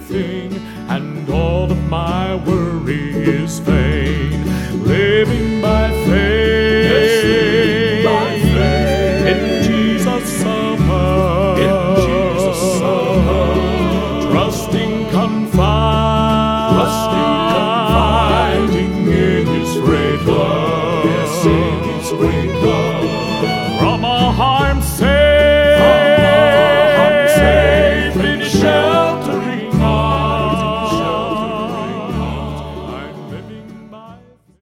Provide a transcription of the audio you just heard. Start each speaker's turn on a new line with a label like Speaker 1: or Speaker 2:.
Speaker 1: everything, and all of my worry is fair.